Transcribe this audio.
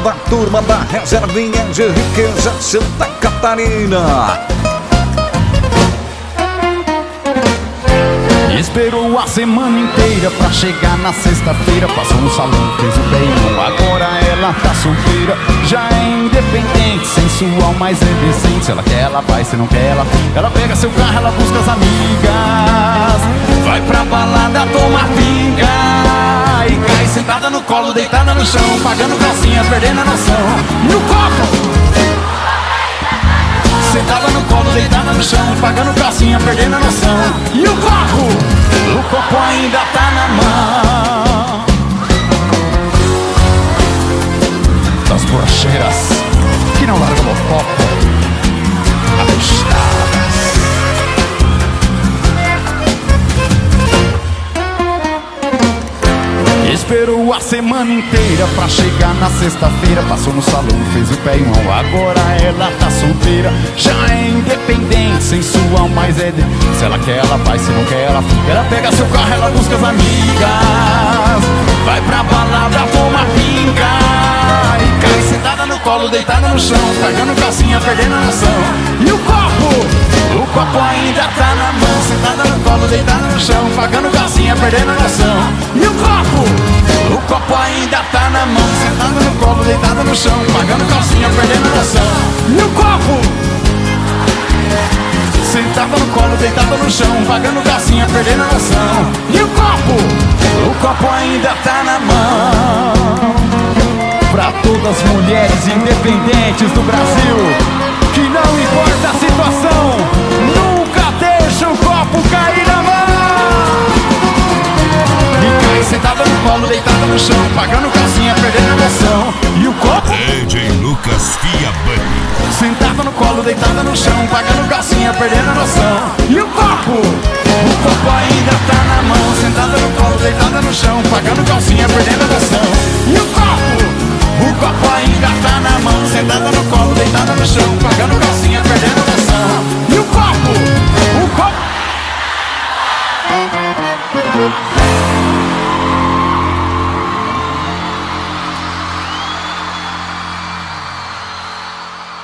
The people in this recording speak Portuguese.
da turma da reservinha de riqueza Santa Catarina. Esperou a semana inteira pra chegar na sexta-feira. Passou no salão, fez o bem. Agora ela tá solteira, já é independente, sensual, mas é decente. Se ela quer, ela vai, se não quer, ela fica. Ela pega seu carro, ela busca as amigas, vai pra balada, toma pinga e cai sentada no colo, deitada no chão, pagando calcinha, perdendo a noção. E o copo? Sentada no colo, deitada no chão, pagando calcinha, perdendo a noção. E o copo? O copo ainda tá na mão das borracheiras que não largam o copo, abastadas. Esperou a semana inteira pra chegar na sexta-feira. Passou no salão, fez o pé em mão. Agora ela tá solteira, já é independente, sensual, mas é de... Se ela quer, ela vai, se não quer, ela fica. Ela pega seu carro, ela busca as amigas, vai pra balada, toma pinga e cai sentada no colo, deitada no chão, pagando calcinha, perdendo a noção. E o copo? O copo ainda tá na mão, sentada no colo, deitada no chão, pagando calcinha, perdendo a noção. E o copo? O copo ainda tá na mão, sentada no colo, deitada no chão, pagando calcinha, perdendo a noção. E o copo? Sentada no colo, deitada no chão, pagando calcinha, perdendo a noção. E o copo? O copo ainda tá na mão. Pra todas as mulheres independentes do Brasil, que não importa a situação, nunca deixa o copo cair na mão. E cai sentada no colo, deitada no chão, pagando calcinha, perdendo a noção. E o copo? DJ Lucas Fiabani. Sentada no colo, deitada no chão, pagando calcinha, perdendo a noção. E o copo? O copo ainda tá na mão, sentada no colo, deitada no chão, pagando calcinha, perdendo a noção. E o copo? O copo ainda tá na mão, sentada no colo, deitada no chão, pagando calcinha, perdendo a noção. E o copo? O copo?